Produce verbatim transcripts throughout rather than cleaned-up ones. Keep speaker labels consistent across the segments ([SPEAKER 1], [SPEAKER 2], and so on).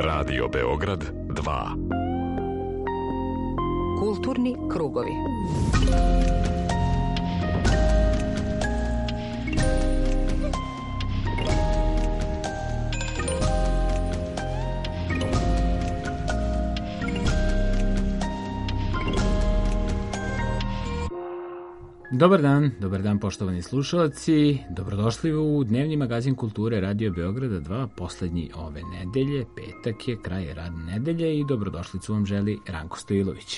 [SPEAKER 1] Radio Beograd dva.
[SPEAKER 2] Kulturni krugovi.
[SPEAKER 3] Dobar dan, dobar dan poštovani slušalci, dobrodošli u dnevni magazin kulture Radio Beograda dva, poslednji ove nedelje, petak je, kraj radne nedelje i dobrodošlicu vam želi Ranko Stojilović.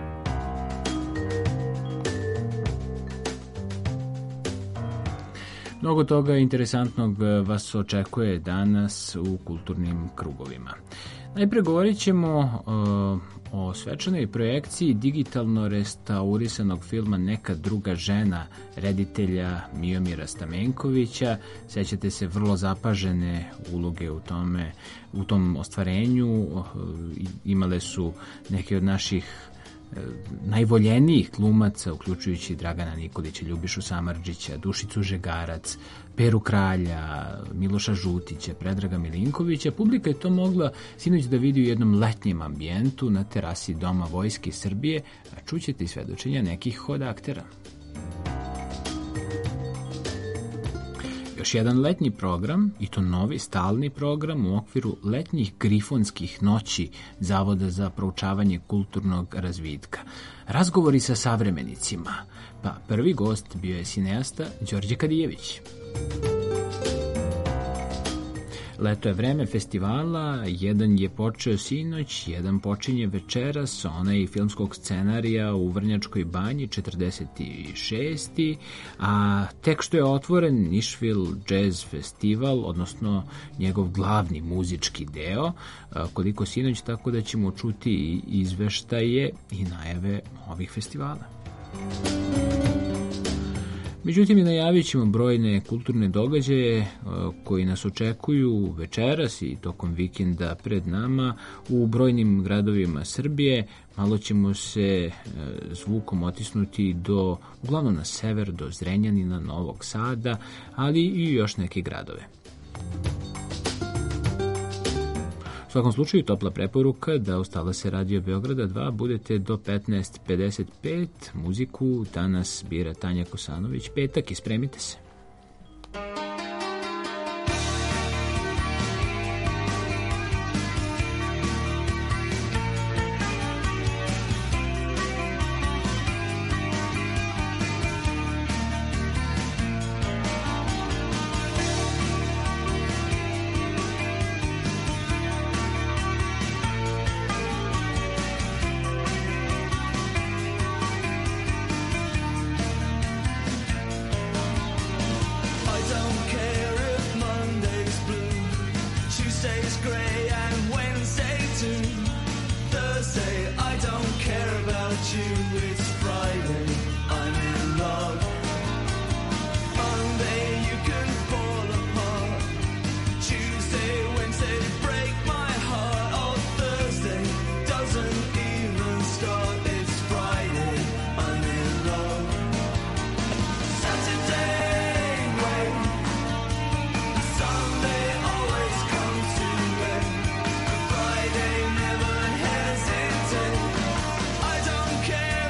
[SPEAKER 3] Mnogo toga interesantnog vas očekuje danas u kulturnim krugovima. Najpre govorit ćemo uh, o svečanoj projekciji digitalno restaurisanog filma Neka druga žena reditelja Miomira Stamenkovića. Sećate se vrlo zapažene uloge u tome, u tom ostvarenju. Uh, imale su neke od naših najvoljenijih glumaca, uključujući Dragana Nikolića, Ljubišu Samardžića, Dušicu Žegarac, Peru Kralja, Miloša Žutića, Predraga Milinkovića. Publika je to mogla sinoć da vidi u jednom letnjem ambijentu na terasi Doma Vojske Srbije, a čućete i svedočenja nekih od aktera. Još jedan letnji program, i to novi stalni program u okviru letnjih grifonskih noći Zavoda za proučavanje kulturnog razvitka. Razgovori sa savremenicima. Pa prvi gost bio je cineasta Đorđe Kadijević. Leto je vreme festivala, jedan je počeo sinoć, jedan počinje večeras, onaj filmskog scenarija u Vrnjačkoj banji, četrdeset šesti. A tek što je otvoren Nišvil Jazz Festival, odnosno njegov glavni muzički deo, koliko sinoć, tako da ćemo čuti i izveštaje i najave ovih festivala. Međutim, i najavit ćemo brojne kulturne događaje koji nas očekuju večeras i tokom vikenda pred nama u brojnim gradovima Srbije. Malo ćemo se zvukom otisnuti do, uglavnom na sever, do Zrenjanina, Novog Sada, ali i još neke gradove. U svakom slučaju, topla preporuka da uz talase Radio Beograda dva budete do petnaest pedeset pet. Muziku danas bira Tanja Kosanović. Petak i spremite se.
[SPEAKER 4] Care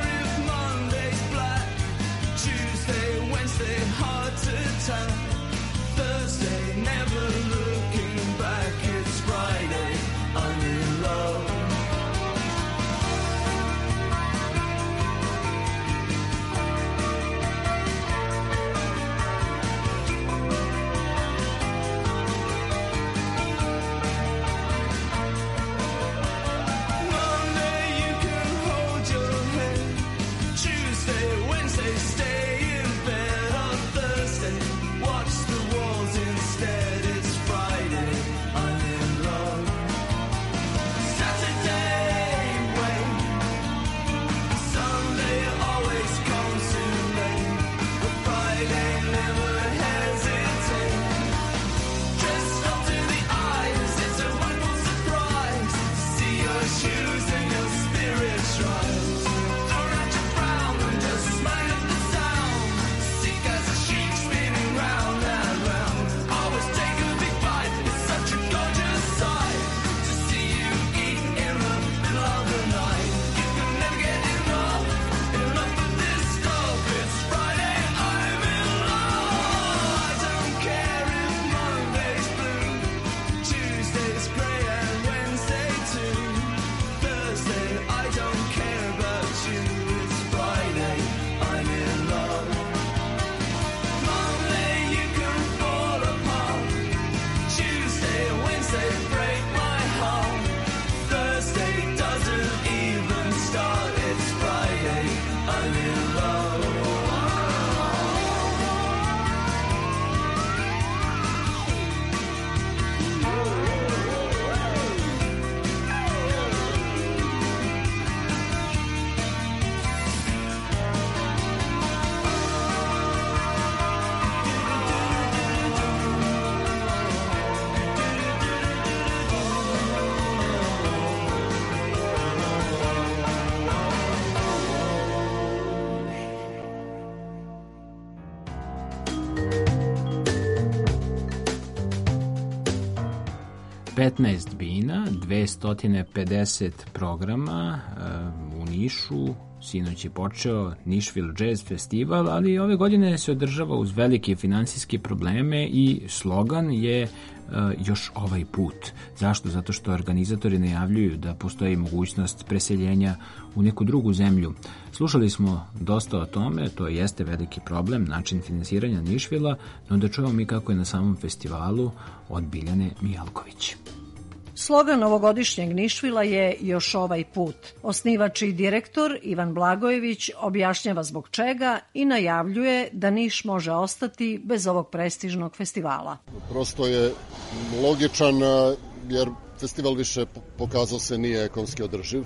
[SPEAKER 3] petnaest bina, dvesta pedeset programa u Nišu. Sinoć je počeo Nashville Jazz Festival, ali ove godine se održava uz velike finansijske probleme i slogan je uh, još ovaj put. Zašto? Zato što organizatori najavljuju da postoji mogućnost preseljenja u neku drugu zemlju. Slušali smo dosta o tome, to jeste veliki problem, način finansiranja Nashvilla, no da čujemo mi kako je na samom festivalu od Biljane Mijalković.
[SPEAKER 2] Slogan ovogodišnjeg Nashvilla je još ovaj put. Osnivač i direktor Ivan Blagojević objašnjava zbog čega i najavljuje da Niš može ostati bez ovog prestižnog festivala.
[SPEAKER 4] Prosto je logičan jer festival više pokazao se nije ekonomski održiv.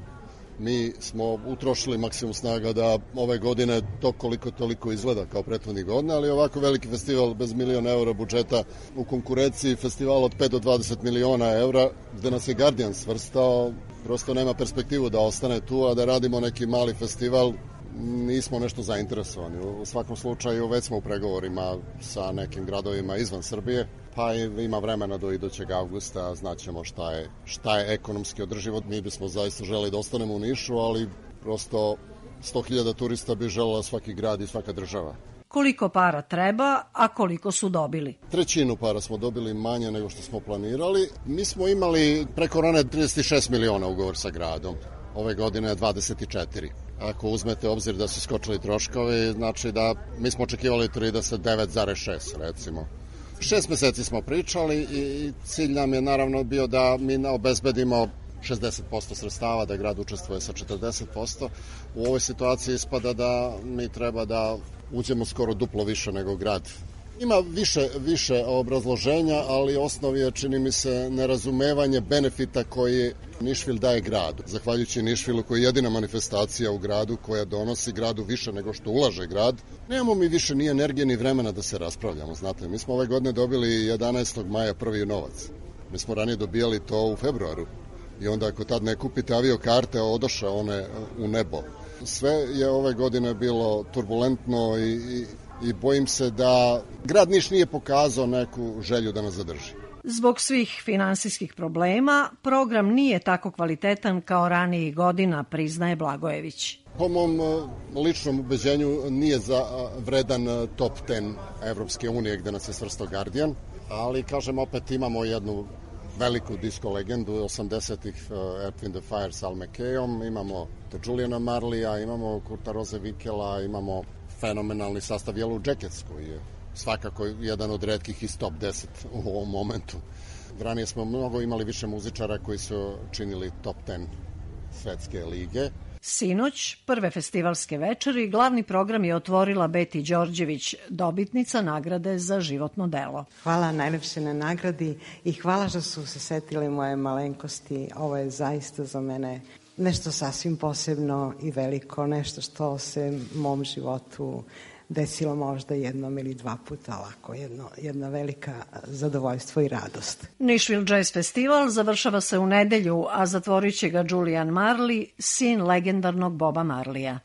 [SPEAKER 4] Mi smo utrošili maksimum snaga da ove godine to koliko toliko izgleda kao prethodnih godina, ali ovako veliki festival bez miliona eura budžeta u konkurenciji festivala od pet do dvadeset miliona eura, gde nas je Guardian svrstao, prosto nema perspektivu da ostane tu, a da radimo neki mali festival, nismo nešto zainteresovani. U svakom slučaju već smo u pregovorima sa nekim gradovima izvan Srbije, pa ima vremena do idućeg avgusta, znaćemo šta je, šta je ekonomski održivo. Mi bismo zaista želeli da ostanemo u Nišu, ali prosto sto hiljada turista bi želela svaki grad i svaka država.
[SPEAKER 2] Koliko para treba, a koliko su dobili?
[SPEAKER 4] Trećinu para smo dobili manje nego što smo planirali. Mi smo imali pre korone trideset šest miliona ugovor sa gradom. Ove godine je dvadeset četiri. Ako uzmete obzir da su skočili troškovi, znači da mi smo očekivali trideset devet zarez šest recimo. Šest meseci smo pričali i cilj nam je naravno bio da mi obezbedimo šezdeset posto sredstava, da grad učestvuje sa četrdeset posto. U ovoj situaciji ispada da mi treba da uđemo skoro duplo više nego grad. Ima više, više obrazloženja, ali osnov je, čini mi se, nerazumevanje benefita koji Nashville daje gradu. Zahvaljujući Nashvilleu koji je jedina manifestacija u gradu koja donosi gradu više nego što ulaže grad, nemamo mi više ni energije ni vremena da se raspravljamo. Znate, mi smo ove godine dobili jedanaestog maja prvi novac. Mi smo ranije dobijali to u februaru. I onda ako tad ne kupite avio karte, odoše one u nebo. Sve je ove godine bilo turbulentno i, i i bojim se da grad Niš nije pokazao neku želju da nas zadrži.
[SPEAKER 2] Zbog svih finansijskih problema, program nije tako kvalitetan kao ranijih godina, priznaje Blagojević.
[SPEAKER 4] Po mom ličnom ubeđenju nije za vredan top deset Evropske unije gde nas je svrstao Guardian, ali kažem opet imamo jednu veliku disco legendu osamdesetih Earth, Wind and Fire s Al McKayom, imamo Juliana Marleya, imamo Kurta Rose Vikela, imamo fenomenalni sastav Yellow Jackets koji je svakako jedan od retkih iz top deset u ovom momentu. Ranije smo mnogo imali više muzičara koji su činili top deset svetske lige.
[SPEAKER 2] Sinoć, prve festivalske večeri, glavni program je otvorila Beti Đorđević, dobitnica nagrade za životno delo.
[SPEAKER 5] Hvala najlepše na nagradi i hvala što su se setili moje malenkosti. Ovo je zaista za mene nešto sasvim posebno i veliko, nešto što se u mom životu desilo možda jednom ili dva puta ovako, jedno, jedna velika zadovoljstvo i radost.
[SPEAKER 2] Nashville Jazz Festival završava se u nedelju, a zatvorit će ga Julian Marley, sin legendarnog Boba Marleya.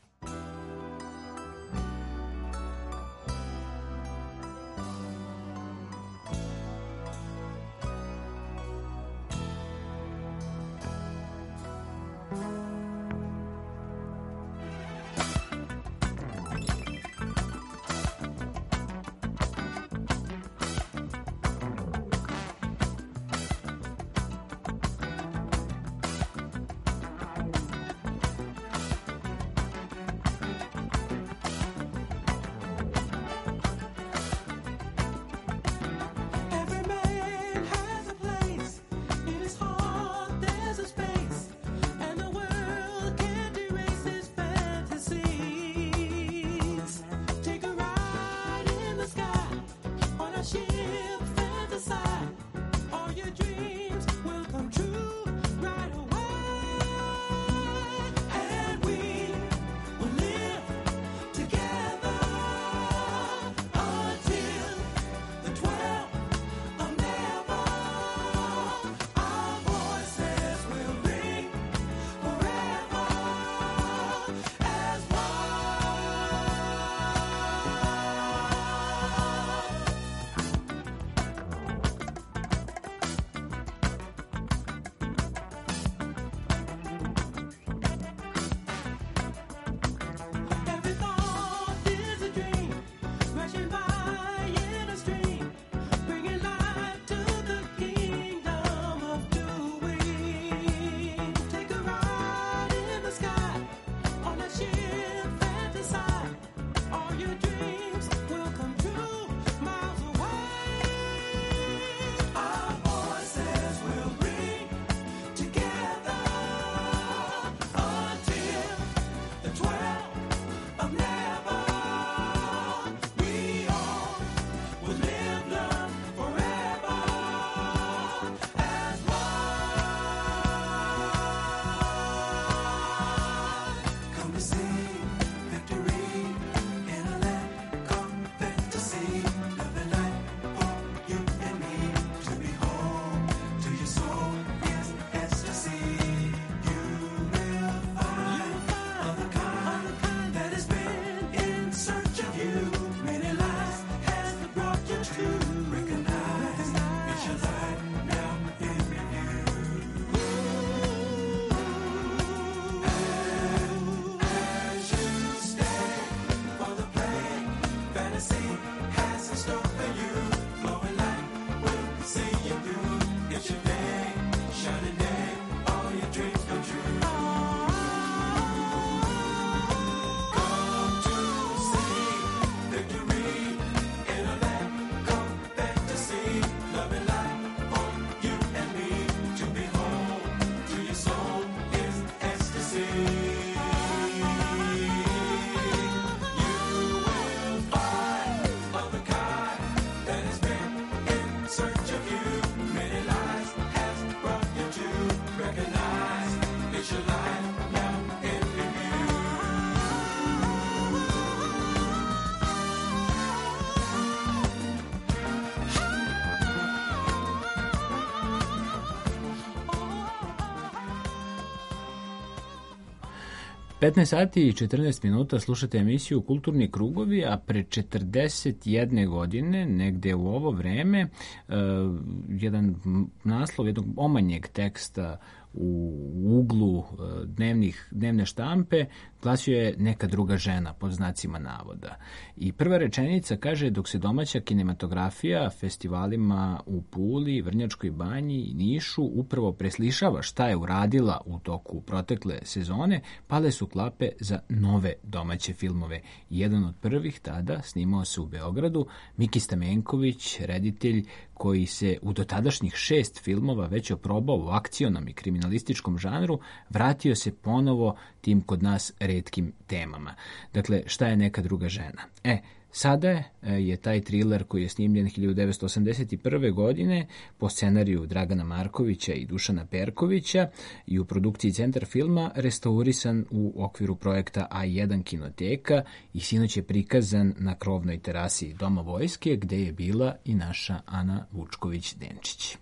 [SPEAKER 3] petnaest sati i četrnaest minuta slušate emisiju Kulturni krugovi, a pre četrdeset jedne godine, negde u ovo vreme, uh, jedan naslov jednog omanjeg teksta u uglu dnevnih, dnevne štampe glasio je Neka druga žena, pod znacima navoda. I prva rečenica kaže: dok se domaća kinematografija festivalima u Puli, Vrnjačkoj banji i Nišu upravo preslišava šta je uradila u toku protekle sezone, pale su klape za nove domaće filmove. Jedan od prvih tada snimao se u Beogradu Miki Stamenković, reditelj koji se u dotadašnjih šest filmova već oprobao u akcionom i kriminalističkom žanru, vratio se ponovo tim kod nas retkim temama. Dakle, šta je Neka druga žena? E, sada je taj thriller koji je snimljen hiljadu devetsto osamdeset prve. godine po scenariju Dragana Markovića i Dušana Perkovića i u produkciji Centar filma restaurisan u okviru projekta A jedan kinoteka i sinoć je prikazan na krovnoj terasi Doma vojske, gde je bila i naša Ana Vučković-Denčić.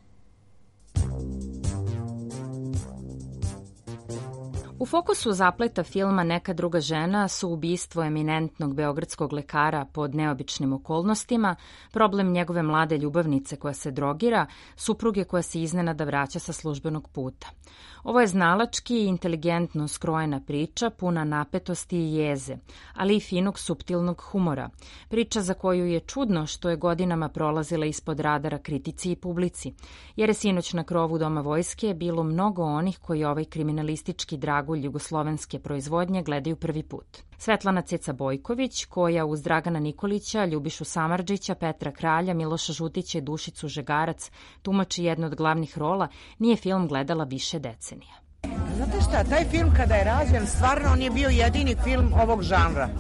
[SPEAKER 6] U fokusu zapleta filma Neka druga žena su ubistvo eminentnog beogradskog lekara pod neobičnim okolnostima, problem njegove mlade ljubavnice koja se drogira, supruge koja se iznenada vraća sa službenog puta. Ovo je znalački i inteligentno skrojena priča, puna napetosti i jeze, ali i finog suptilnog humora. Priča za koju je čudno što je godinama prolazila ispod radara kritici i publici, jer je sinoć na krovu Doma vojske bilo mnogo onih koji ovaj kriminalistički dragulj jugoslovenske proizvodnje gledaju prvi put. Svetlana Ceca Bojković, koja uz Dragana Nikolića, Ljubišu Samardžića, Petra Kralja, Miloša Žutića i Dušicu Žegarac tumači jednu od glavnih rola, nije film gledala više decenija.
[SPEAKER 7] Znate šta, taj film kada je rađen, stvarno on je bio jedini film ovog žanra.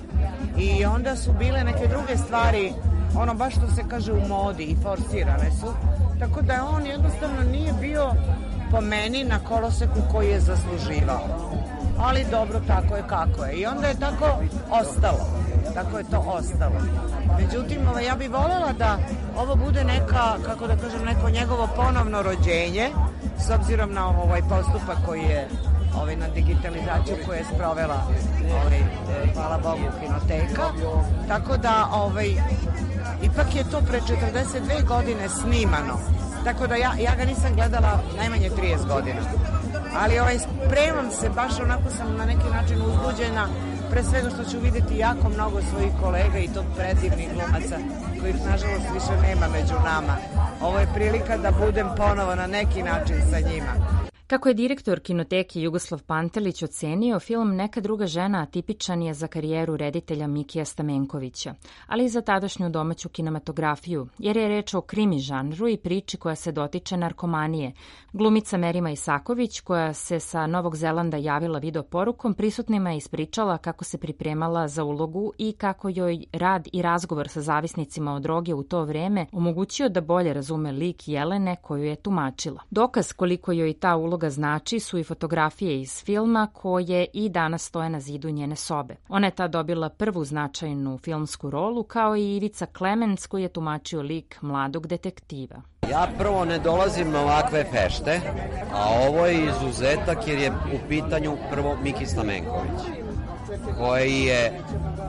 [SPEAKER 7] I onda su bile neke druge stvari, ono baš što se kaže u modi, i forsirane su. Tako da on jednostavno nije bio po meni na koloseku koji je zasluživao. Ali dobro, tako je kako je. I onda je tako ostalo. Tako je to ostalo. Međutim, ja bih voljela da ovo bude neka, kako da kažem, neko njegovo ponovno rođenje, s obzirom na ovaj postupak koji je ovaj, na digitalizaciju koju je sprovela, ovaj, hvala Bogu, kinoteka. Tako da, ovaj, ipak je to pre četrdeset dve godine snimano. Tako da ja, ja ga nisam gledala najmanje trideset godina. Ali ovaj, spremam se, baš onako sam na neki način uzbuđena, pre svega što ću videti jako mnogo svojih kolega i to predivnih glumaca, kojih nažalost više nema među nama. Ovo je prilika da budem ponovo na neki način sa njima.
[SPEAKER 6] Kako je direktor kinoteke Jugoslav Pantelić ocenio, film Neka druga žena atipičan je za karijeru reditelja Mikija Stamenkovića, ali i za tadašnju domaću kinematografiju, jer je reč o krimi žanru i priči koja se dotiče narkomanije. Glumica Merima Isaković, koja se sa Novog Zelanda javila video porukom, prisutnima je ispričala kako se pripremala za ulogu i kako joj rad i razgovor sa zavisnicima od droge u to vreme omogućio da bolje razume lik Jelene koju je tumačila. Dokaz koliko joj ta uloga znači su i fotografije iz filma koje i danas stoje na zidu njene sobe. Ona je tad dobila prvu značajnu filmsku rolu, kao i Ivica Klemens koji je tumačio lik mladog detektiva.
[SPEAKER 8] Ja prvo ne dolazim na ovakve fešte, a ovo je izuzetak jer je u pitanju prvo Miki Stamenković, koji je...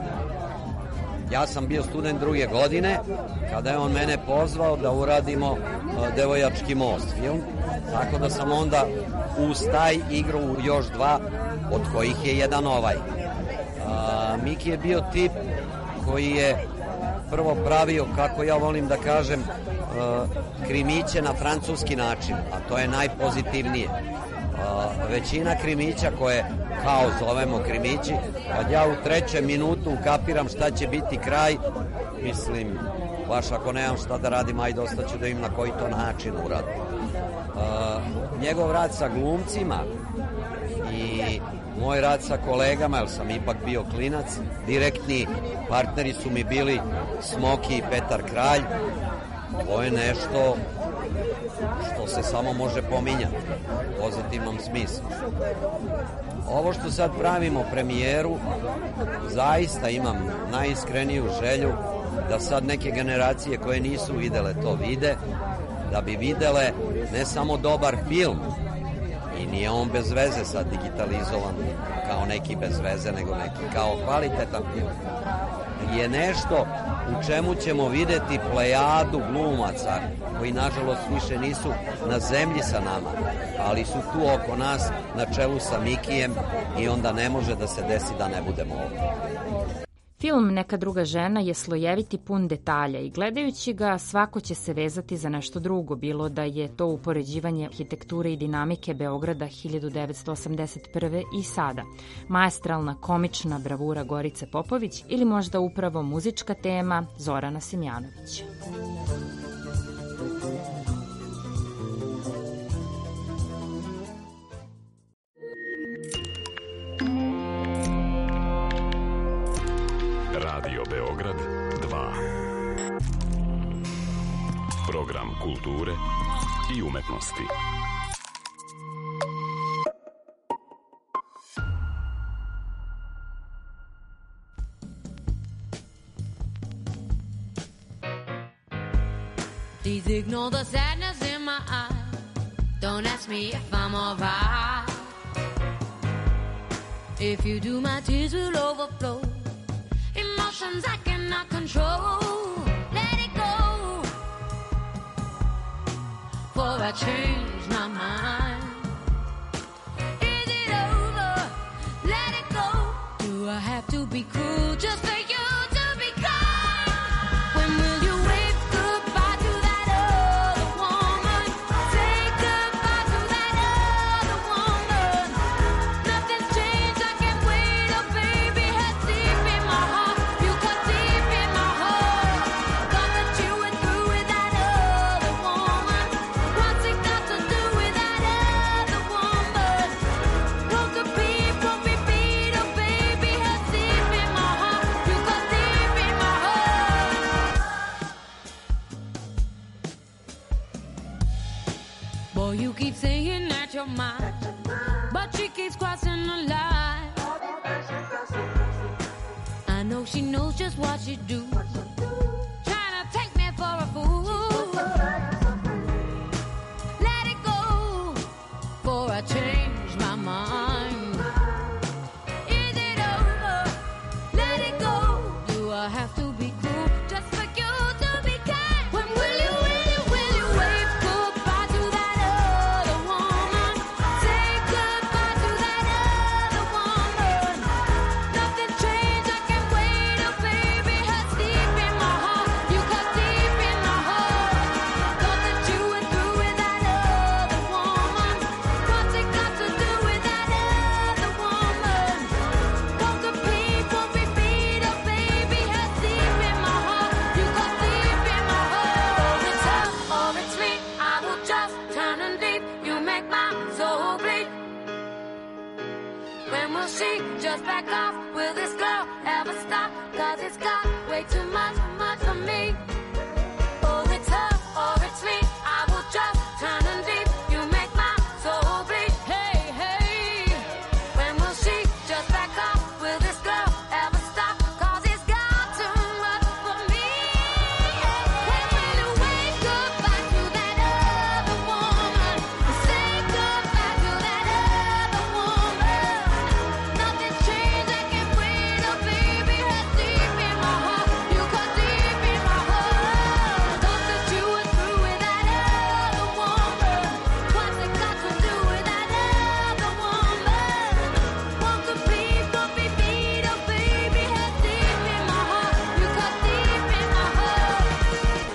[SPEAKER 8] Ja sam bio student druge godine kada je on mene pozvao da uradimo Devojački most film, tako da sam onda uz taj igru još dva, od kojih je jedan ovaj. A, Miki je bio tip koji je prvo pravio, kako ja volim da kažem, krimiće na francuski način, a to je najpozitivnije. Većina krimića koje kao zovemo krimići, kad ja u trećem minutu kapiram šta će biti kraj, mislim, baš ako nemam šta da radim, ajde ostaću da im na koji to način uradim. Njegov rad sa glumcima i moj rad sa kolegama, jer sam ipak bio klinac, direktni partneri su mi bili Smoki i Petar Kralj. Ovo je nešto što se samo može pominjati u pozitivnom smislu. Ovo što sad pravimo premijeru, zaista imam najiskreniju želju da sad neke generacije koje nisu videle to vide, da bi videle ne samo dobar film i nije on bez veze sad digitalizovan kao neki bez veze, nego neki kao kvalitetan film. Je nešto u čemu ćemo videti plejadu glumaca koji nažalost više nisu na zemlji sa nama, ali su tu oko nas na čelu sa Mikijem i onda ne može da se desi da ne budemo ovdje.
[SPEAKER 6] Film Neka druga žena je slojeviti, pun detalja i gledajući ga svako će se vezati za nešto drugo, bilo da je to upoređivanje arhitekture i dinamike Beograda hiljadu devetsto osamdeset prve i sada, maestralna komična bravura Gorice Popović ili možda upravo muzička tema Zorana Simjanovića.
[SPEAKER 1] Radio Beograd dva. Program kulture i umetnosti.
[SPEAKER 9] Please ignore the sadness in my eyes. Don't ask me if I'm alright. If you do, my tears will overflow. Emotions I cannot control. Let it go. For I change my mind. Is it over? Let it go. Do I have to be cruel just for you to be kind? When will you wave goodbye to that other woman? Say goodbye to that other woman. Nothing's changed, I can't wait. Oh baby, has deep in my heart. You cut deep in my heart. Thought that you went through with that other woman. What's it got to do with that other woman? Won't the beat, won't be beat. Oh baby, has deep in my heart. You cut deep in my heart. Boy, you keep saying that you're mine, but she keeps crossing the line. I know she knows just what she do, trying to take me for a fool. Let it go, for I change my mind. Is it over? Let it go. Do I have to be cruel just for you to be kind? When will you, will you, will you wave goodbye to that other woman? Say goodbye to that other woman. Nothing changed, I can't wait. Oh baby, has deep in my heart. You cut deep in my heart. Thought that you went through with that other woman. What's it got to do with that other woman? Won't compete, won't be beat. Oh baby, has deep in my heart. You cut deep in my heart. It's her or it's me. I will just turn and leave. You make my soul bleed. When will she just back off? Will this girl ever stop? Cause it's got way too much, much for me. Oh, it's her or it's me. I will just turn and leave. You make my soul bleed. Hey, hey. When will she just back off? Will this girl ever stop? Cause it's got too much for me. When will you wave goodbye to that other woman? Say goodbye to that other woman. Nothing's changed, I can't wait. Oh baby, has deep in my heart. You cut deep in my heart. Thought that you were through with that other woman. What's it got to do with that other woman? Won't compete, won't be beat. Oh baby, has deep in my heart. You cut deep in my heart.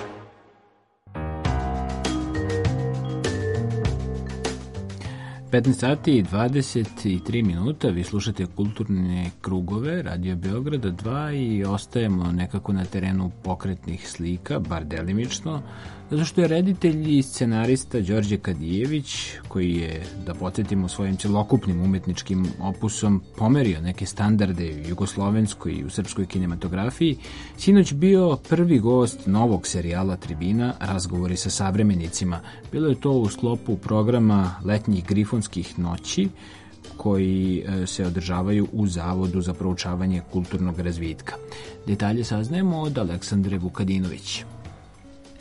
[SPEAKER 3] petnaest sati i dvadeset tri minuta, vi slušate Kulturne krugove Radio Beograda dva i ostajemo nekako na terenu pokretnih slika, bar delimično, zato što je reditelj i scenarista Đorđe Kadijević, koji je, da podsjetimo, svojim celokupnim umetničkim opusom pomerio neke standarde u jugoslovenskoj i u srpskoj kinematografiji, sinoć bio prvi gost novog serijala Tribina Razgovori sa savremenicima. Bilo je to u sklopu programa letnjih grifonskih noći, koji se održavaju u Zavodu za proučavanje kulturnog razvitka. Detalje saznajemo od Aleksandre Vukadinović.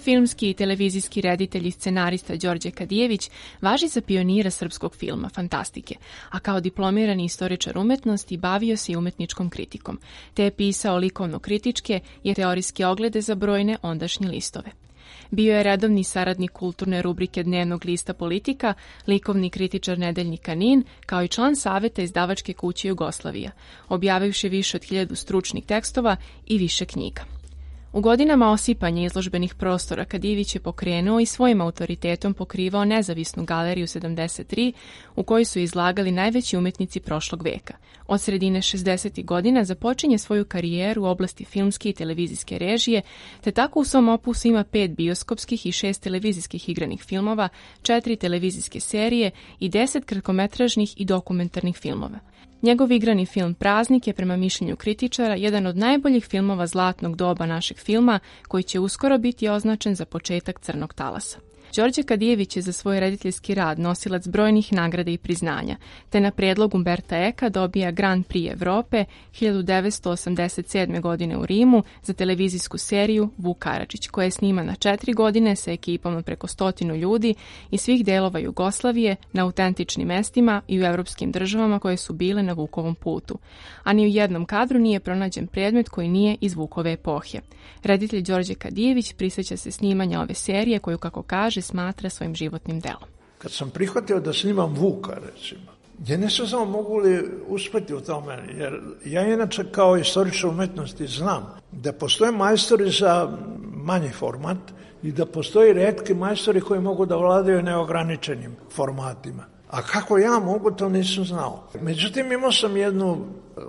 [SPEAKER 10] Filmski i televizijski reditelj i scenarista Đorđe Kadijević važi za pionira srpskog filma, fantastike, a kao diplomirani istoričar umetnosti bavio se i umetničkom kritikom, te je pisao likovno-kritičke i teorijske oglede za brojne ondašnje listove. Bio je redovni saradnik kulturne rubrike dnevnog lista Politika, likovni kritičar nedeljnika Nin, kao i član saveta izdavačke kuće Jugoslavija, objavivši više od hiljadu stručnih tekstova i više knjiga. U godinama osipanja izložbenih prostora Kadijević je pokrenuo i svojim autoritetom pokrivao nezavisnu galeriju sedamdeset tri u kojoj su izlagali najveći umetnici prošlog veka. Od sredine šezdesetih godina započinje svoju karijeru u oblasti filmske i televizijske režije, te tako u svom opusu ima pet bioskopskih i šest televizijskih igranih filmova, četiri televizijske serije i deset kratkometražnih i dokumentarnih filmova. Njegov igrani film Praznik je prema mišljenju kritičara jedan od najboljih filmova zlatnog doba našeg filma, koji će uskoro biti označen za početak crnog talasa. Đorđe Kadijević je za svoj rediteljski rad nosilac brojnih nagrada i priznanja, te na predlog Umberta Eka dobija Grand Prix Evrope hiljadu devetsto osamdeset sedme. godine u Rimu za televizijsku seriju Vuk Karadžić, koja je snimana četiri godine sa ekipom od preko stotinu ljudi iz svih delova Jugoslavije na autentičnim mestima i u evropskim državama koje su bile na Vukovom putu. A ni u jednom kadru nije pronađen predmet koji nije iz Vukove epohe. Reditelj Đorđe Kadijević prisjeća se snimanja ove serije koju, kako kaže, smatra svojim životnim delom.
[SPEAKER 11] Kad sam prihvatio da snimam Vuka, recimo, ja nisam znao mogu li uspeti u tome, jer ja inače kao istoričar umetnosti znam da postoje majstori za manji format i da postoji retki majstori koji mogu da vladaju neograničenim formatima. A kako ja mogu, to nisam znao. Međutim, imao sam jednu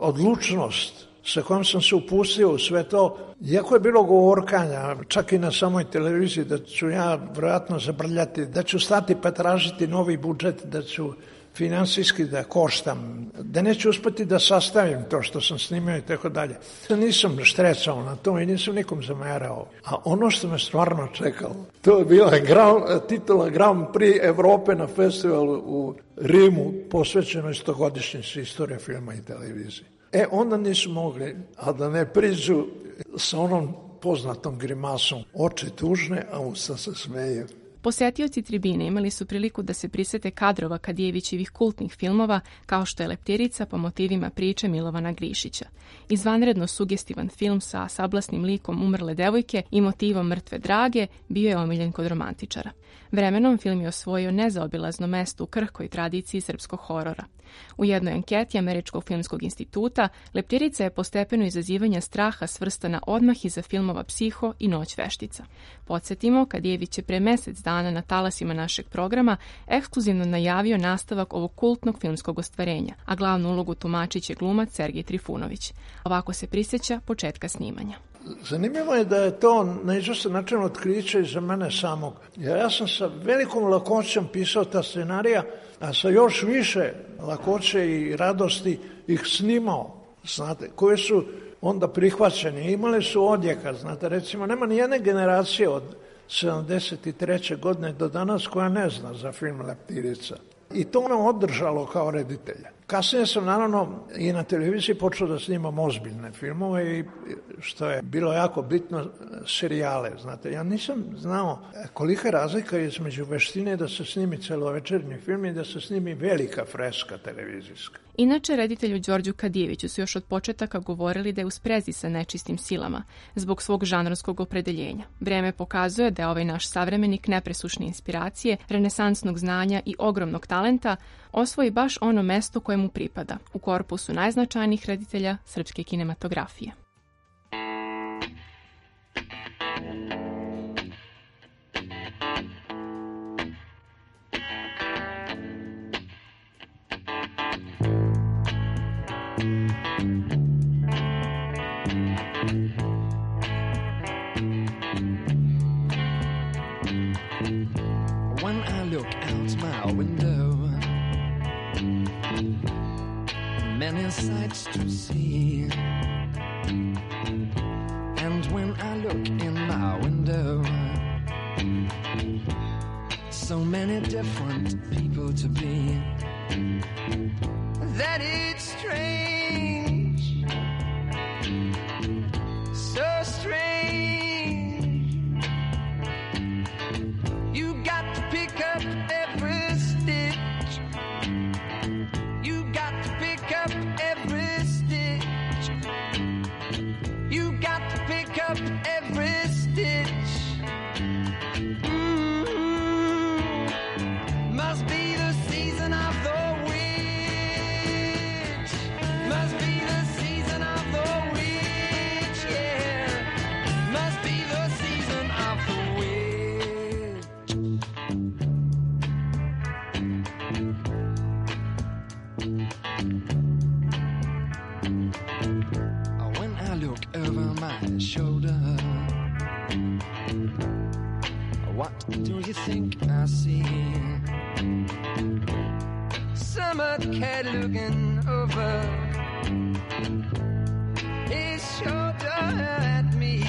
[SPEAKER 11] odlučnost sa kojom sam se upustio u sve to, iako je bilo govorkanja, čak i na samoj televiziji, da ću ja vjerojatno zabrljati, da ću stati pa tražiti novi budžet, da ću finansijski da koštam, da neću uspeti da sastavim to što sam snimio i tako dalje. Nisam štrecao na to i nisam nikom zamerao. A ono što me stvarno čekalo, to je bila grand, titula Grand Prix Evrope na festivalu u Rimu, posvećenoj stogodišnjici istorije filma i televizije. E, onda nisu mogli, a da ne priđu sa onom poznatom grimasom, oči tužne, a usta se smeje.
[SPEAKER 10] Posetioci tribine imali su priliku da se prisete kadrova Kadijevićevih kultnih filmova, kao što je Leptirica po motivima priče Milovana Grišića. Izvanredno sugestivan film sa sablasnim likom umrle devojke i motivom mrtve drage bio je omiljen kod romantičara. Vremenom film je osvojio nezaobilazno mesto u krhkoj tradiciji srpskog horora. U jednoj anketi Američkog filmskog instituta Leptirica je po stepenu izazivanja straha svrstana odmah iza filmova Psiho i Noć veštica. Podsjetimo, Kadijević je pre mesec dana na talasima našeg programa ekskluzivno najavio nastavak ovog kultnog filmskog ostvarenja, a glavnu ulogu tumačiće glumac Sergej Trifunović. Ovako se prisjeća početka snimanja.
[SPEAKER 11] Zanimljivo je da je to na izvestan način otkriće i za mene samog. Jer ja sam sa velikom lakoćom pisao ta scenarija, a sa još više lakoće i radosti ih snimao, znate, koje su onda prihvaćeni. Imali su odjeka, znate, recimo, nema ni jedne generacije od sedamdeset treće godine do danas koja ne zna za film Leptirica. I to me održalo kao reditelja. Kasnije sam naravno i na televiziji počeo da snimam ozbiljne filmove i što je bilo jako bitno, serijale. Znate, ja nisam znao kolika je razlika između veštine da se snimi celovečernji film i da se snimi velika freska televizijska.
[SPEAKER 10] Inače, reditelju Đorđu Kadijeviću su još od početaka govorili da je u sprezi sa nečistim silama, zbog svog žanrovskog opredeljenja. Vreme pokazuje da je ovaj naš savremenik nepresušne inspiracije, renesansnog znanja i ogromnog talenta osvoji baš ono mesto koje mu pripada, u korpusu najznačajnijih reditelja srpske kinematografije.
[SPEAKER 12] When I look out my window, many sights to see. And when I look in my window, so many different people to be, that it's strange, so strange, Must be the season of the witch. Must be the season of the witch, yeah. Must be the season of the witch. When I look over my shoulder, what do you think I see? Summer cat looking over his shoulder at me,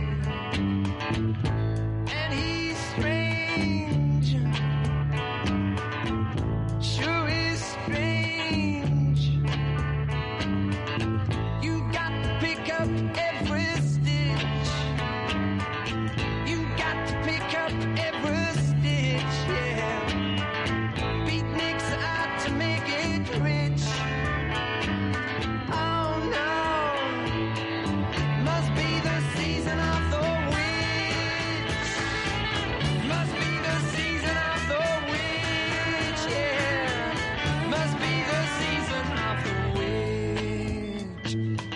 [SPEAKER 12] and he's strange, sure is strange. You got to pick up every stitch. You got to pick up every stitch, yeah. Beatniks out to make it rich. Oh no, must be the season of the witch. Must be the season of the witch, yeah. Must be the season of the witch.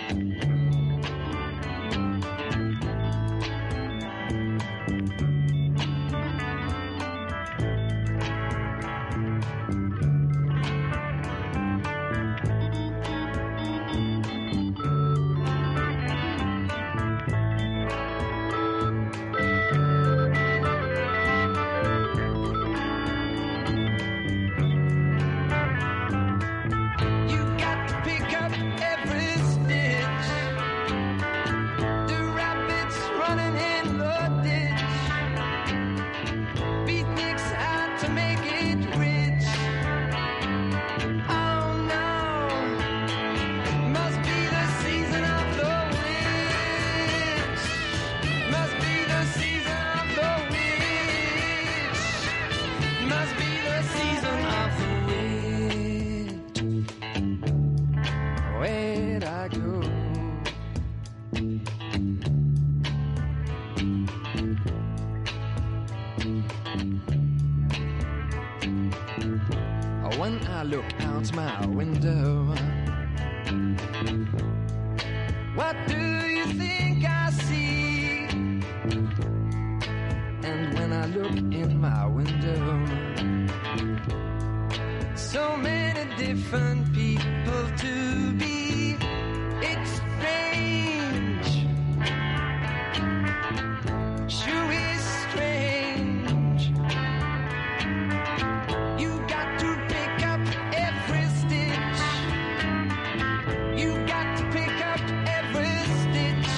[SPEAKER 12] You got to pick up every stitch. The rabbit's running in the ditch. Beatniks out to make it rich. Oh no, must be the season of the witch. Must be the season of the witch. Must be the season of the witch. Where'd I go? When I look out my window, what do you think I see? And when I look in my window, so many different people to be. It's strange, sure is strange. You got to pick up every stitch. You got to pick up every stitch.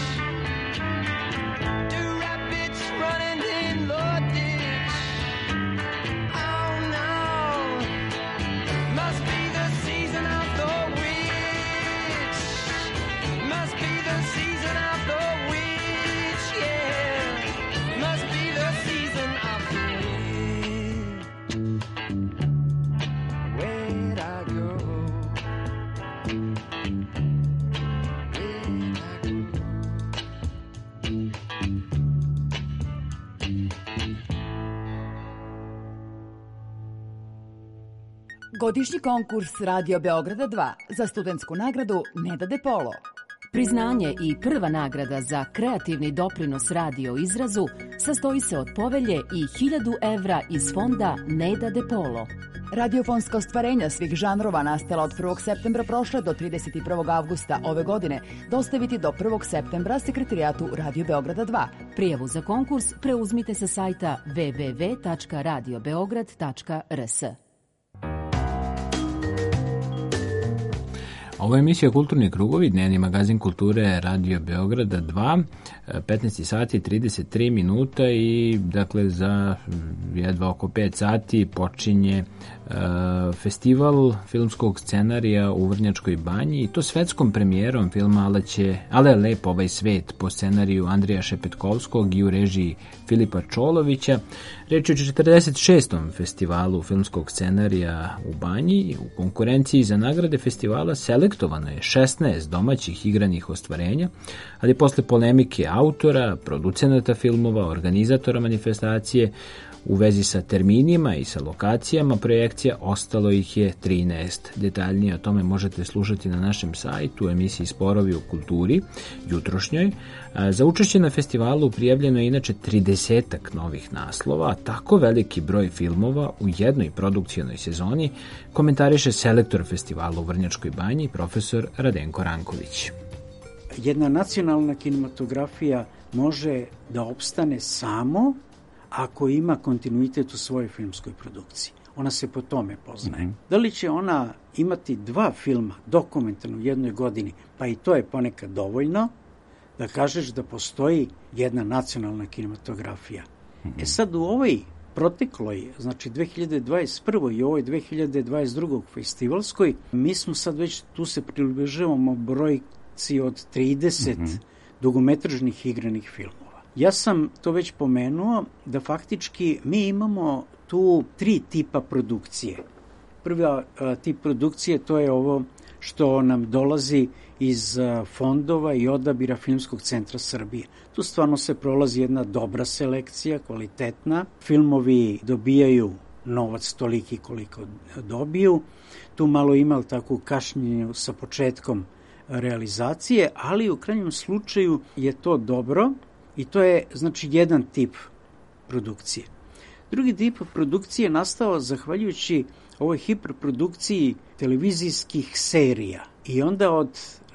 [SPEAKER 12] The rabbit's running in the ditch. Oh no, must be the season of the witch. Must be the season of the witch, yeah. Must be the season of the witch. Where'd I go? Where'd I go?
[SPEAKER 13] Godišnji konkurs Radio Beograda dva za studentsku nagradu Neda De Polo.
[SPEAKER 14] Priznanje i prva nagrada za kreativni doprinos radio izrazu sastoji se od povelje i hiljadu evra iz fonda Neda De Polo.
[SPEAKER 13] Radiofonska ostvarenja svih žanrova nastala od prvog septembra prošle do trideset prvog avgusta ove godine dostaviti do prvog septembra sekretarijatu Radio Beograda dva.
[SPEAKER 14] Prijavu za konkurs preuzmite sa sajta w w w tačka radio beograd tačka r s.
[SPEAKER 3] Ovo je emisija Kulturni krugovi, dnevni magazin kulture Radio Beograda dva, petnaest sati trideset tri minuta i dakle za jedva oko pet sati počinje uh, festival filmskog scenarija u Vrnjačkoj banji i to svetskom premijerom filma Ale, će, Ale je lep ovaj svet po scenariju Andrija Šepetkovskog i u režiji Filipa Čolovića. Reč je o četrdeset šestom festivalu filmskog scenarija u Banji. U konkurenciji za nagrade festivala selekcija selektovano je šesnaest domaćih igranih ostvarenja, ali posle polemike autora, producenata filmova, organizatora manifestacije, u vezi sa terminima i sa lokacijama projekcija ostalo ih je trinaest. Detaljnije o tome možete slušati na našem sajtu u emisiji Sporovi u kulturi, jutrošnjoj. Za učešće na festivalu prijavljeno je inače tridesetak novih naslova, a tako veliki broj filmova u jednoj produkcionoj sezoni komentariše selektor festivala u Vrnjačkoj Banji, profesor Radenko Ranković.
[SPEAKER 15] Jedna nacionalna kinematografija može da opstane samo ako ima kontinuitet u svojoj filmskoj produkciji. Ona se po tome poznaje. Mm-hmm. Da li će ona imati dva filma dokumentarno u jednoj godini, pa i to je ponekad dovoljno, da kažeš da postoji jedna nacionalna kinematografija. Mm-hmm. E sad u ovoj protekloj, znači dve hiljade dvadeset prve i ovoj dve hiljade dvadeset druge festivalskoj, mi smo sad već, tu se približavamo brojci od trideset mm-hmm. dugometražnih igranih filmova. Ja sam to već pomenuo da faktički mi imamo tu tri tipa produkcije. Prva a, tip produkcije to je ovo što nam dolazi iz a, fondova i odabira Filmskog centra Srbije. Tu stvarno se prolazi jedna dobra selekcija, kvalitetna. Filmovi dobijaju novac toliki koliko dobiju. Tu malo ima takvu kašnjenju sa početkom realizacije, ali u krajnjem slučaju je to dobro. I to je, znači, jedan tip produkcije. Drugi tip produkcije je nastao zahvaljujući ovoj hiperprodukciji televizijskih serija. I onda od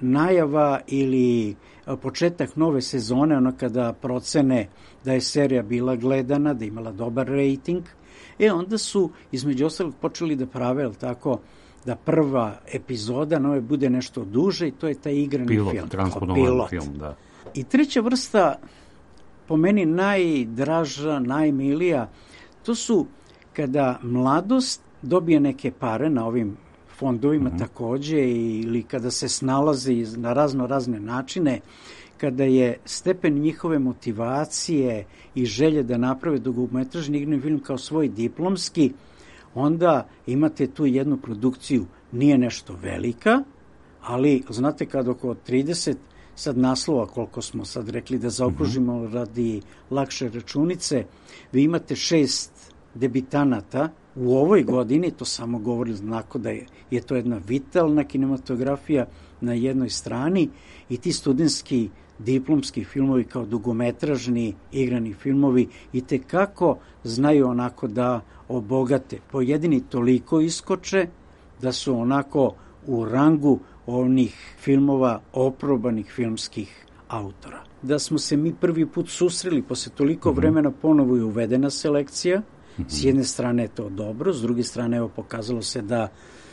[SPEAKER 15] najava ili početak nove sezone, ono kada procene da je serija bila gledana, da je imala dobar rating, e onda su između ostalog počeli da prave, jel tako, da prva epizoda nove bude nešto duže i to je taj igrani
[SPEAKER 16] pilot,
[SPEAKER 15] film.
[SPEAKER 16] Pilot, film, da.
[SPEAKER 15] I treća vrsta, po meni najdraža, najmilija, to su kada mladost dobije neke pare na ovim fondovima mm-hmm. takođe ili kada se snalazi na razno razne načine, kada je stepen njihove motivacije i želje da naprave dugometražni igrani film kao svoj diplomski, onda imate tu jednu produkciju, nije nešto velika, ali znate kad oko trideset sad naslova, koliko smo sad rekli da zaokružimo mm-hmm. radi lakše računice, vi imate šest debitanata u ovoj godini, to samo govori znako da je, je to jedna vitalna kinematografija na jednoj strani i ti studentski diplomski filmovi kao dugometražni igrani filmovi i te kako znaju onako da obogate. Pojedini toliko iskoče da su onako u rangu onih filmova oprobanih filmskih autora. Da smo se mi prvi put susreli posle toliko mm-hmm. vremena, ponovo je uvedena selekcija. Mm-hmm. S jedne strane je to dobro, s druge strane evo pokazalo se da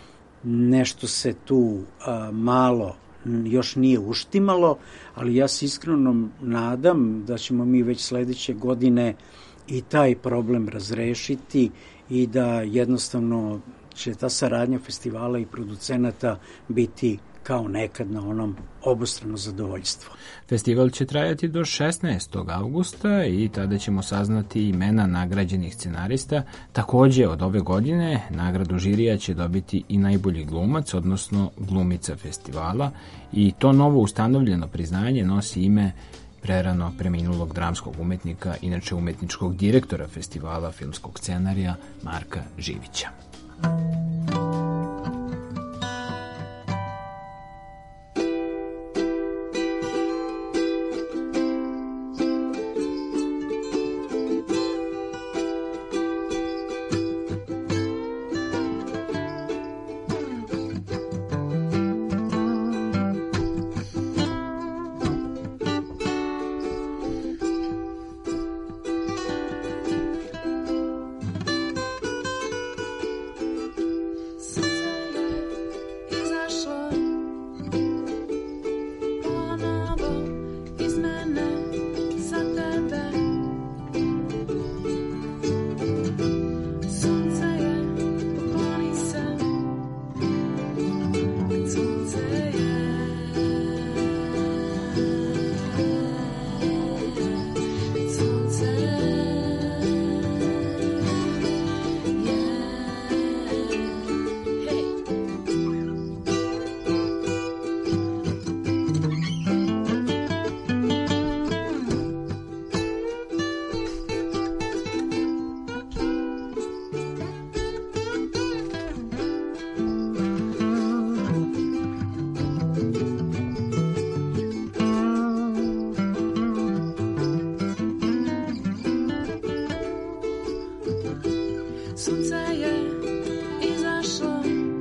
[SPEAKER 15] nešto se tu a, malo još nije uštimalo, ali ja se iskreno nadam da ćemo mi već sledeće godine i taj problem razrešiti i da jednostavno će ta saradnja festivala i producenata biti kao nekad na onom obostrano zadovoljstvo.
[SPEAKER 3] Festival će trajati do šesnaestog avgusta i tada ćemo saznati imena nagrađenih scenarista. Takođe od ove godine nagradu žirija će dobiti i najbolji glumac, odnosno glumica festivala, i to novo ustanovljeno priznanje nosi ime prerano preminulog dramskog umetnika, inače umetničkog direktora festivala filmskog scenarija Marka Živića.
[SPEAKER 12] So
[SPEAKER 16] sunce je izašlo.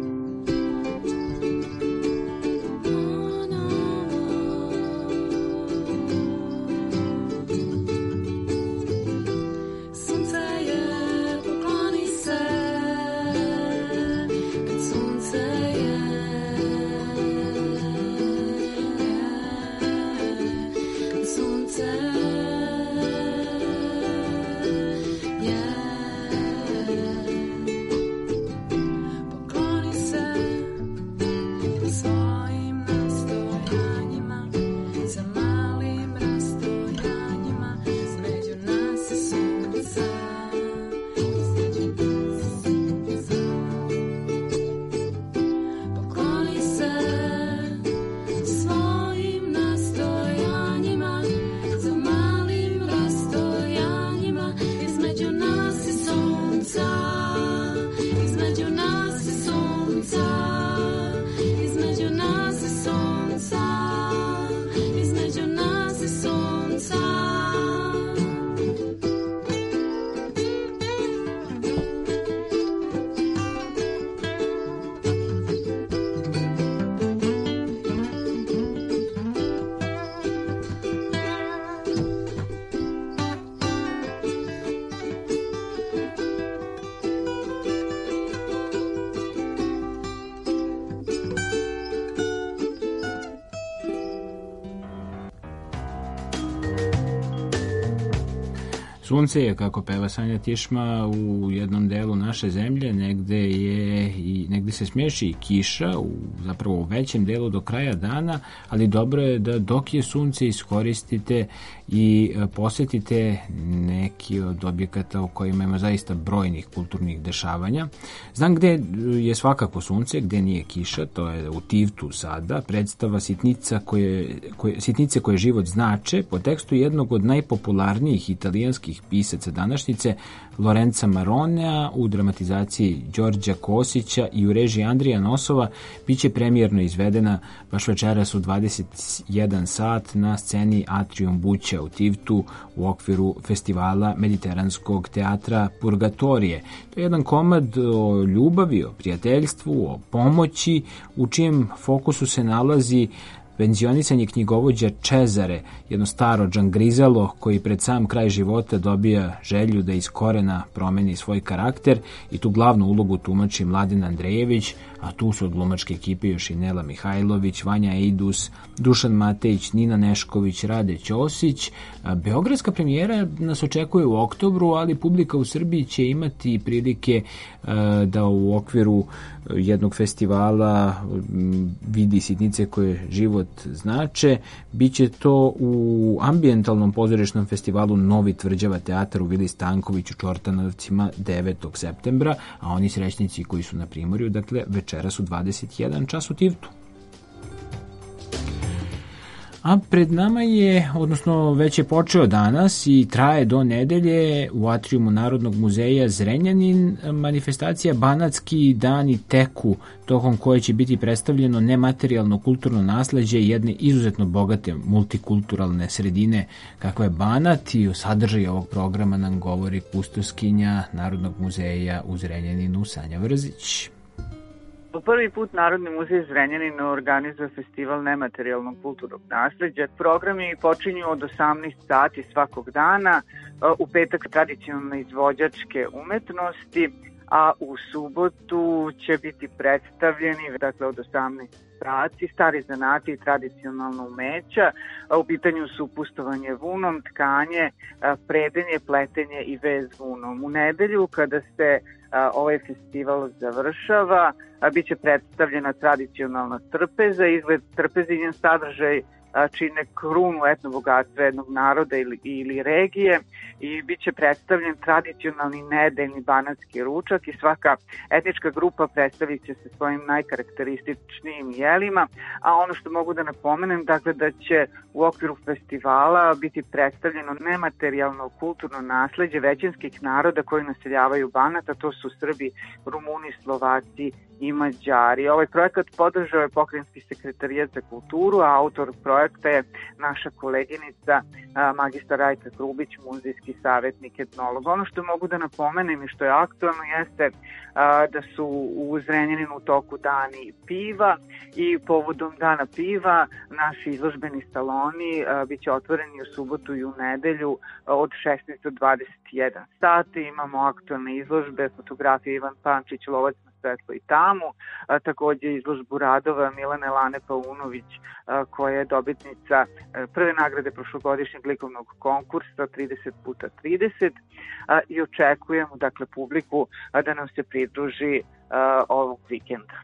[SPEAKER 3] Sunce je, kako peva Sanja Tišma, u jednom delu naše zemlje, negde je i negde se smeši i kiša, u, zapravo u većem delu do kraja dana, ali dobro je da dok je sunce iskoristite i posetite neki od objekata u kojima ima zaista brojnih kulturnih dešavanja. Znam gde je svakako sunce, gde nije kiša, to je u Tivtu sada, predstava Sitnica koje, koje, Sitnice koje život znače, po tekstu jednog od najpopularnijih italijanskih pisaca današnjice, Lorenza Maronea, u dramatizaciji Đorđa Kosića i u režiji Andrija Nosova, biće premijerno izvedena baš večeras u dvadeset jedan sat na sceni Atrium Buća u Tivtu u okviru festivala Mediteranskog teatra Purgatorije. To je jedan komad o ljubavi, o prijateljstvu, o pomoći, u čijem fokusu se nalazi penzionisanje knjigovođa Čezare, jedno staro džangrizalo koji pred sam kraj života dobija želju da iz korena promeni svoj karakter i tu glavnu ulogu tumači Mladen Andrejević, a tu su od glumačke ekipe još i Nela Mihajlović, Vanja Eidus, Dušan Matejić, Nina Nešković, Rade Ćosić. Beogradska premijera nas očekuje u oktobru, ali publika u Srbiji će imati prilike da u okviru jednog festivala vidi Sitnice koje život znače. Biće to u ambijentalnom pozorišnom festivalu Novi Tvrđava teatar u Vili Stanković u Čortanovcima devetog septembra, a oni srećnici koji su na Primorju, dakle večeras u dvadeset jedan čas u Tivtu. A pred nama je, odnosno već je počeo danas i traje do nedelje u atriumu Narodnog muzeja Zrenjanin manifestacija Banatski dani teku, tokom koje će biti predstavljeno nematerijalno kulturno nasleđe jedne izuzetno bogate multikulturalne sredine kakva je Banat, i o sadržaju ovog programa nam govori kustoskinja Narodnog muzeja u Zrenjaninu Sanja Vrzić.
[SPEAKER 17] Po prvi put Narodni muzej Zrenjanin organizuje festival nematerijalnog kulturnog nasleđa. Programi počinju od osamnaest sati svakog dana, u petak tradicionalne izvođačke umetnosti, a u subotu će biti predstavljeni, dakle od osamnaest sati, stari zanati i tradicionalna umeća. U pitanju su pustovanje vunom, tkanje, predenje, pletenje i vez vunom. U nedelju, kada se ovaj festival završava, bit će predstavljena tradicionalna trpeza, izgled trpeze i njen sadržaj čine krunu etno bogatstva jednog naroda ili, ili regije, i bit će predstavljen tradicionalni nedeljni banatski ručak i svaka etnička grupa predstavit će se svojim najkarakterističnijim jelima, a ono što mogu da napomenem, dakle da će u okviru festivala biti predstavljeno nematerijalno kulturno nasleđe većinskih naroda koji naseljavaju Banat, a to su Srbi, Rumuni, Slovaci i Mađari. Ovaj projekat podržao je Pokrajinski sekretarijat za kulturu, a autor projekta je naša koleginica magistar Rajka Krubić, muzejski savjetnik, etnolog. Ono što mogu da napomenem i što je aktualno jeste da su u Zrenjaninu u toku dani piva i povodom dana piva naši izložbeni saloni biće otvoreni u subotu i u nedelju od šesnaest do dvadeset jedan sati. Imamo aktualne izložbe, fotografije Ivan Pančić, Lovac na svetlo i tamu, a, takođe izložbu radova Milane Lane Paunović, a, koja je dobitnica a, prve nagrade prošlogodišnjeg likovnog konkursa trideset puta trideset a, i očekujemo dakle publiku a, da nam se pridruži a, ovog vikenda.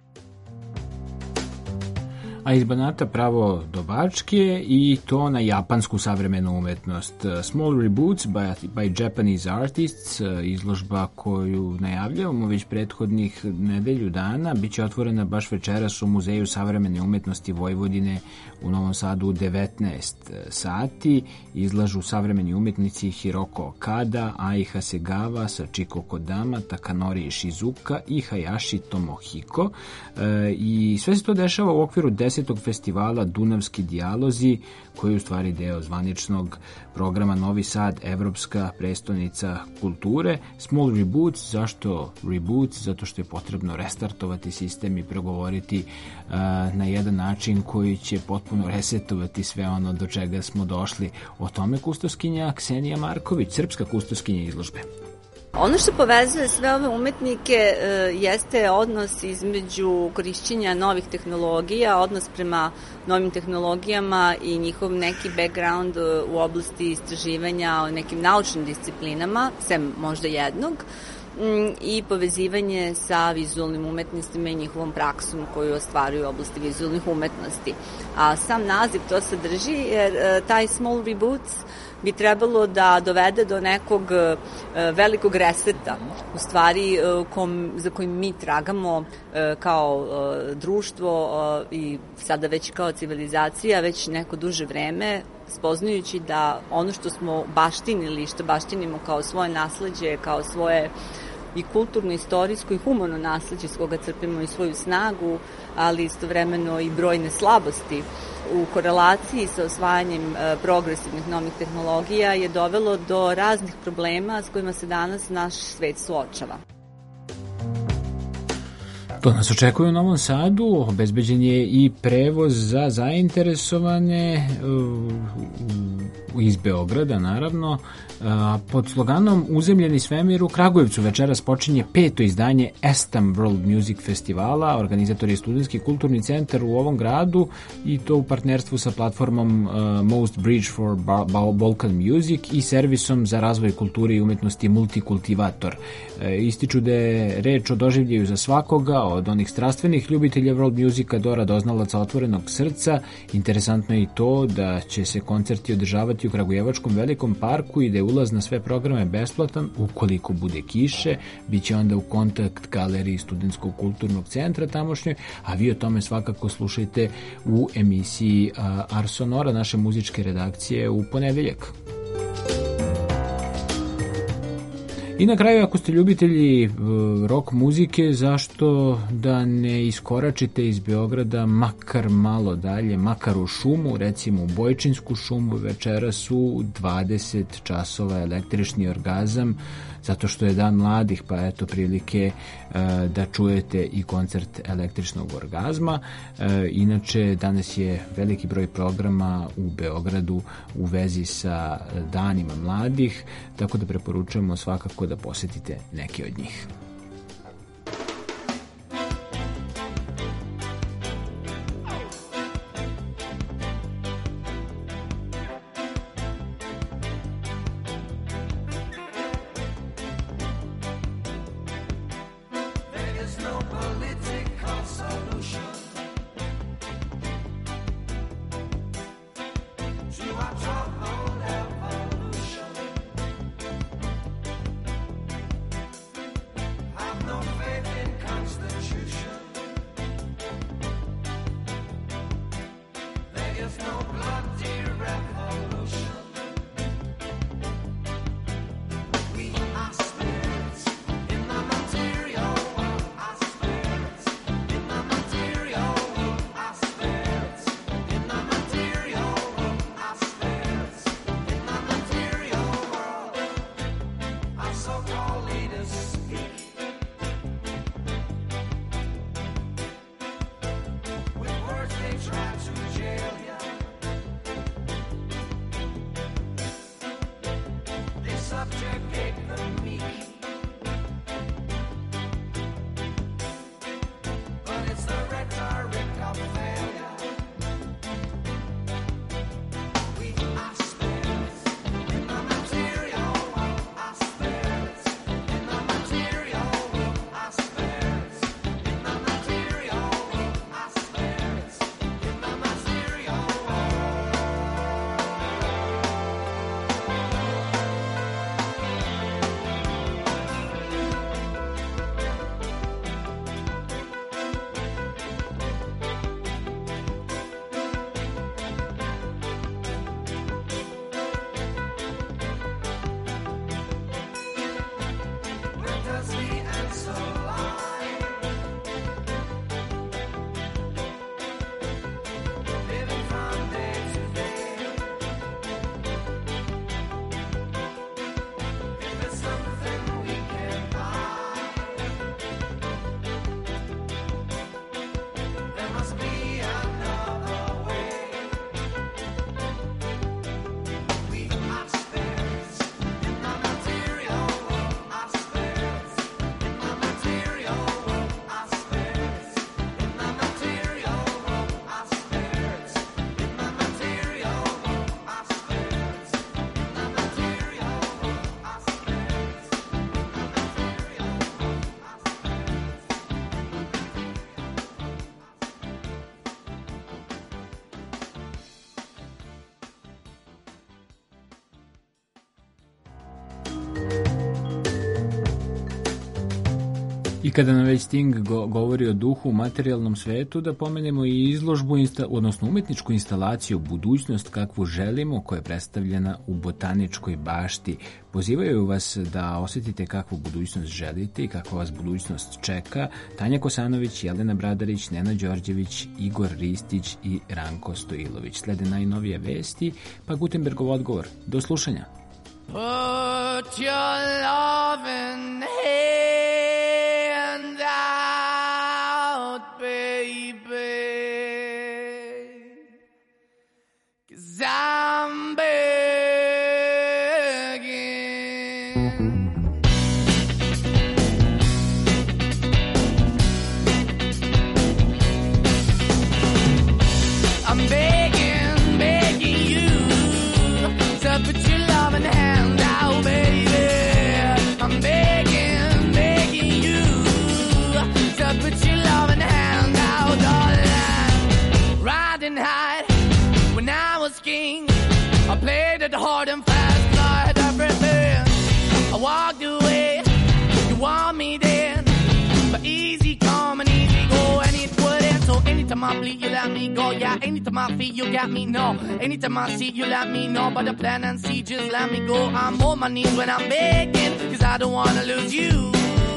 [SPEAKER 3] A iz Banata pravo do Bačke i to na japansku savremenu umetnost. Small Reboots by, by Japanese Artists, izložba koju najavljavamo već prethodnih nedelju dana, bit će otvorena baš večeras u Muzeju savremene umetnosti Vojvodine u Novom Sadu u devetnaest sati. Izlažu savremeni umetnici Hiroko Okada, Ai Hasegawa, Sachiko Kodama, Takanori Shizuka i Hayashi Tomohiko. E, I sve se to dešava u okviru desetog festivala Dunavski dijalozi, koji je u stvari deo zvaničnog programa Novi Sad, Evropska prestonica kulture. Small Reboots, zašto Reboots? Zato što je potrebno restartovati sistem i pregovoriti uh, na jedan način koji će potpuno resetovati sve ono do čega smo došli. O tome kustoskinja Ksenija Marković, srpska kustoskinja izložbe.
[SPEAKER 18] Ono što povezuje sve ove umetnike e, jeste odnos između korišćenja novih tehnologija, odnos prema novim tehnologijama i njihov neki background u oblasti istraživanja o nekim naučnim disciplinama, sem možda jednog, i povezivanje sa vizualnim umetnostima i njihovom praksom koju ostvaruju u oblasti vizualnih umetnosti. A sam naziv to sadrži jer e, taj Small Reboots bi trebalo da dovede do nekog e, velikog reseta, u stvari e, kom, za kojim mi tragamo e, kao e, društvo e, i sada već kao civilizacija već neko duže vreme, spoznajući da ono što smo baštinili, što baštinimo kao svoje nasleđe, kao svoje i kulturno, istorijsko i humano nasleđe s koga crpimo i svoju snagu, ali istovremeno i brojne slabosti u korelaciji sa osvajanjem e, progresivnih novih tehnologija je dovelo do raznih problema s kojima se danas naš svet suočava.
[SPEAKER 3] To nas očekuje u Novom Sadu, obezbeđen je i prevoz za zainteresovane uh, iz Beograda, naravno. Uh, pod sloganom Uzemljeni svemir u Kragujevcu večeras počinje peto izdanje Estam World Music Festivala. Organizator je Studentski kulturni centar u ovom gradu i to u partnerstvu sa platformom uh, Most Bridge for Balkan Music i servisom za razvoj kulture i umetnosti Multikultivator. Uh, ističu da je reč o doživljaju za svakoga, od onih strastvenih ljubitelja world musika do radoznalaca otvorenog srca. Interesantno je i to da će se koncerti održavati u Kragujevačkom velikom parku i da je ulaz na sve programe besplatan. Ukoliko bude kiše, bit će onda u kontakt galeriji Studentskog kulturnog centra tamošnjoj, a vi o tome svakako slušajte u emisiji Arsonora, naše muzičke redakcije u ponedeljak. I na kraju, ako ste ljubitelji rock muzike, zašto da ne iskoračite iz Beograda makar malo dalje, makar u šumu, recimo u Bojčinsku šumu, večeras u dvadeset časova električni orgazam, zato što je dan mladih, pa eto prilike e, da čujete i koncert električnog orgazma. E, inače, danas je veliki broj programa u Beogradu u vezi sa danima mladih, tako da preporučujemo svakako da posetite neke od njih. I kada nam već Sting go, govori o duhu u materijalnom svetu, da pomenemo i izložbu, insta, odnosno umetničku instalaciju Budućnost kakvu želimo, koja je predstavljena u Botaničkoj bašti. Pozivaju vas da osetite kakvu budućnost želite i kakva vas budućnost čeka. Tanja Kosanović, Jelena Bradarić, Nena Đorđević, Igor Ristić i Ranko Stojilović. Slede najnovije vesti, pa Gutenbergov odgovor. Do slušanja.
[SPEAKER 16] Put your loving hand out, baby, 'cause I'm begging. I'm begging, begging you to put your loving hand out, baby. I'm begging, begging you to put your loving hand out, darling. Riding high when I was king, I played it hard and fast, 'cause I had everything. I walked away, you want me then, but easy come and easy go, and it wouldn't. So anytime I bleed, you let me go. Yeah, anytime I feel, you got me, no. Anytime I see, you let me know. But the plan and see, just let me go. I'm on my knees when I'm begging, 'cause I don't wanna lose you.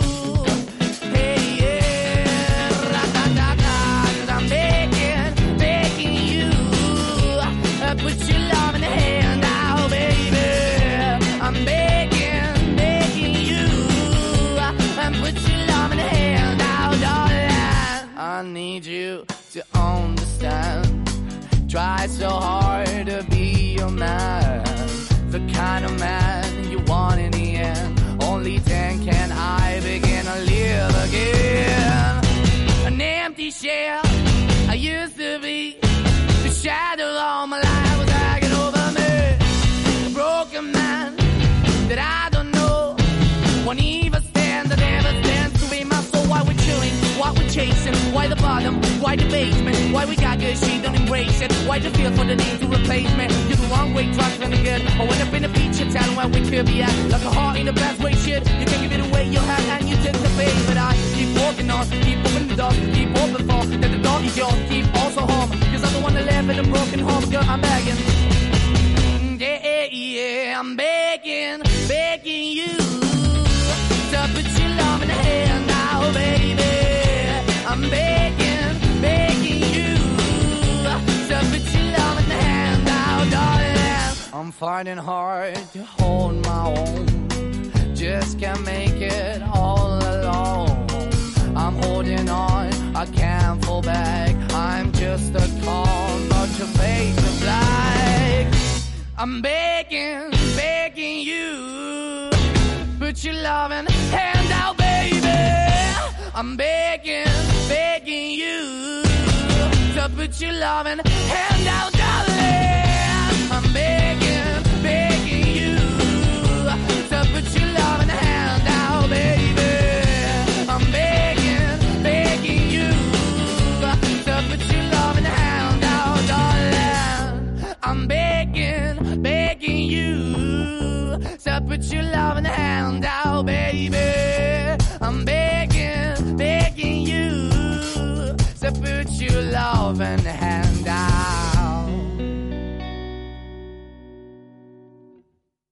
[SPEAKER 16] Hey, yeah, ra-da-da-da, 'cause I'm begging, begging you. Uh, put your love in the hand out, baby. I'm begging, begging you. Uh, and put your love in the hand out, darling. I need you to understand. Try so hard to be your man, the kind of man you want in the end. Only then can I begin to live again. An empty shell I used to be, the shadow all my life was hanging over me. A broken man that I don't know, won't even stand, that never stands to be my soul. Why we chewing, why we chasing, why the bottom, why the basement, why we got good, she don't embrace it, why the feel for the need to replace me. You're the wrong way, trying to good, I went up in the feature town where we could be at, like a heart in the best way, shit, you can give it away, you have, and you take the bait, but I keep walking on, keep opening the door, keep open for, that the door is yours, keep also home, 'cause I'm the one that live in a broken home, girl, I'm begging, yeah, yeah, I'm begging, begging you, to put your love in the hand now, baby. I'm begging, begging you to put your love in the hand out, darling. I'm finding hard to hold my own, just can't make it all alone. I'm holding on, I can't fall back, I'm just a call, not your face of black. I'm begging, begging you, put your loving hand out, baby. I'm begging, begging you to put your loving hand out, darling. I'm begging, begging you to put your loving hand out, baby. I'm begging, begging you to put your loving hand out, darling. I'm begging, begging you to put your loving hand out, baby. I'm begging, begging you to put your loving hand out.